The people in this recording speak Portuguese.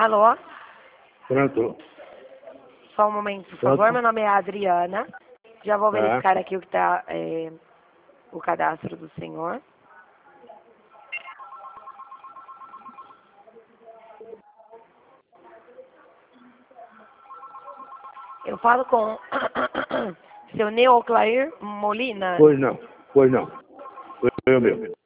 Alô? Pronto. Só um momento, por Pronto. favor. Meu nome é Adriana. Já vou Tá. verificar aqui o que está o cadastro do senhor. Eu falo com seu Neoclair Molina. Pois não. Foi eu mesmo.